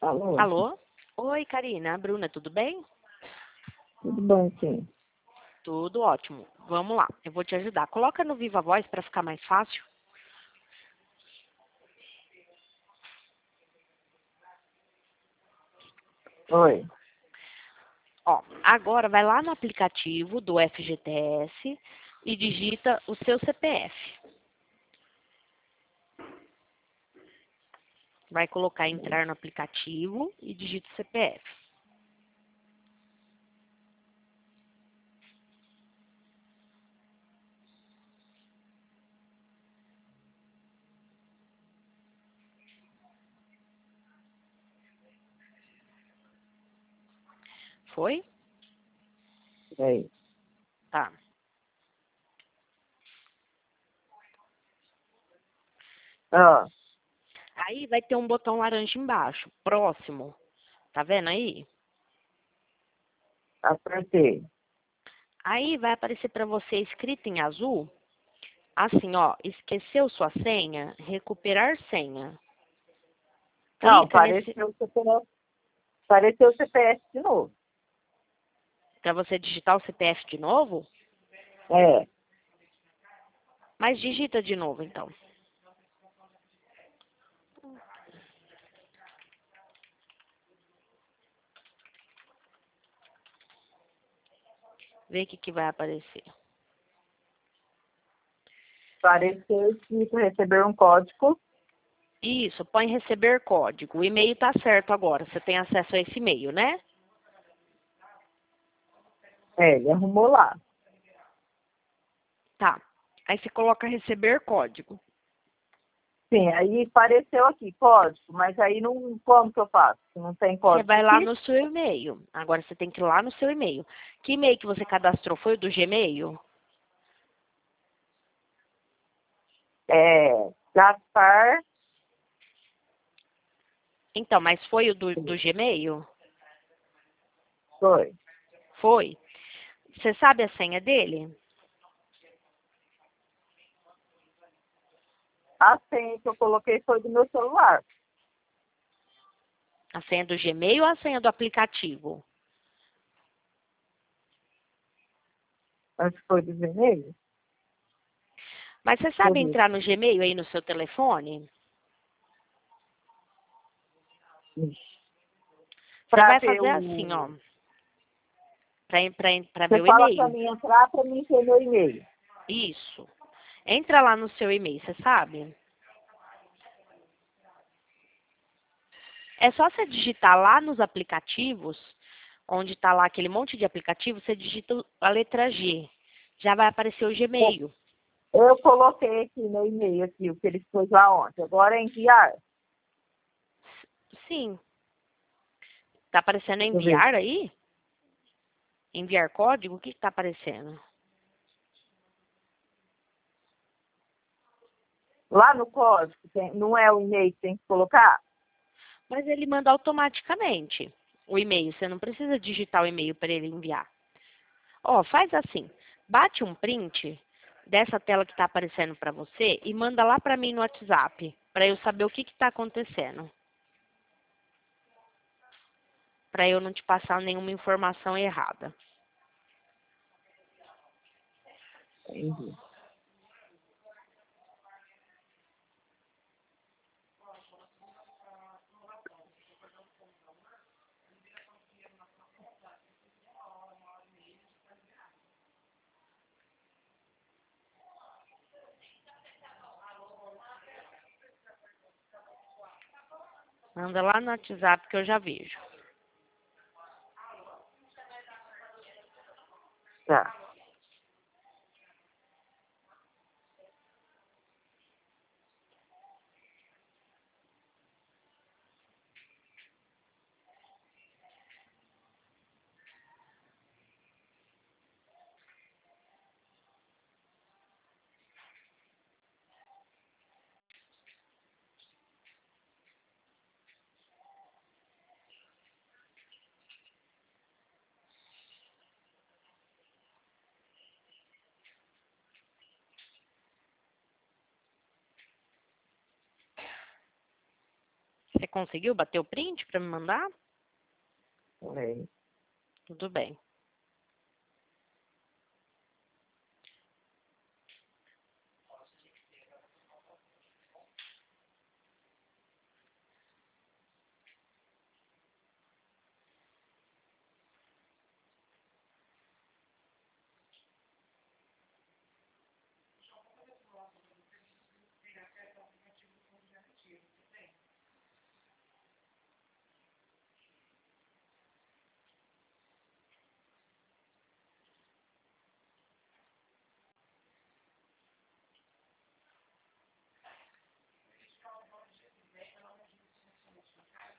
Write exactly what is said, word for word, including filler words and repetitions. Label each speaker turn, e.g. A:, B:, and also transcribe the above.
A: Alô?
B: Alô? Oi, Karina. Bruna, tudo bem?
A: Tudo bom, sim.
B: Tudo ótimo. Vamos lá, eu vou te ajudar. Coloca no Viva Voz para ficar mais fácil.
A: Oi.
B: Ó, agora vai lá no aplicativo do F G T S e digita o seu C P F. Vai colocar entrar no aplicativo e digita o C P F. Foi?
A: Oi.
B: Tá.
A: Ah,
B: Aí vai ter um botão laranja embaixo, próximo. Tá vendo aí?
A: apertei.
B: Aí vai aparecer para você escrito em azul, assim, ó, esqueceu sua senha, recuperar senha.
A: Não,
B: Clica nesse
A: apareceu o C P F. Apareceu o C P F de novo.
B: para você digitar o C P F de novo,
A: É.
B: mas digita de novo então. Vê o que, que vai aparecer.
A: Apareceu escrito receber um código.
B: Isso, põe receber código. O e-mail tá certo agora. Você tem acesso a esse e-mail, né?
A: É, ele arrumou lá.
B: Tá. Aí você coloca receber código.
A: Sim, aí apareceu aqui, código, mas aí não, como que eu faço? Não tem
B: Você
A: código
B: vai lá
A: aqui?
B: no seu e-mail. Agora você tem que ir lá no seu e-mail. Que e-mail que você cadastrou? Foi o do Gmail?
A: É, Gaspar,
B: Então, mas foi o do, do Gmail?
A: foi.
B: Foi. Você sabe a senha dele?
A: A senha que eu coloquei foi do meu celular.
B: A senha do Gmail ou a senha do aplicativo?
A: Acho que foi do Gmail.
B: Mas você sabe entrar no Gmail aí no seu telefone? Você
A: Para
B: vai
A: ver
B: fazer
A: o...
B: assim, ó. Para ver
A: Você
B: o
A: fala para
B: e-mail.
A: mim entrar para mim ter meu e-mail.
B: Isso. Entra lá no seu e-mail, você sabe? É só você digitar lá nos aplicativos, onde está lá aquele monte de aplicativo, você digita a letra G. Já vai aparecer o Gmail.
A: Eu coloquei aqui no e-mail aqui, o que ele pôs lá ontem. Agora é enviar.
B: Sim. Tá aparecendo
A: Deixa eu ver.
B: enviar aí? Enviar código? O que está aparecendo?
A: Lá no código, tem, não é o e-mail que tem que colocar?
B: Mas ele manda automaticamente o e-mail. Você não precisa digitar o e-mail para ele enviar. Ó, faz assim. Bate um print dessa tela que está aparecendo para você e manda lá para mim no WhatsApp, para eu saber o que está acontecendo. Para eu não te passar nenhuma informação errada.
A: Entendi.
B: Manda lá no WhatsApp que eu já vejo.
A: Tá.
B: Você conseguiu bater o print para me mandar?
A: Peraí.
B: Tudo bem.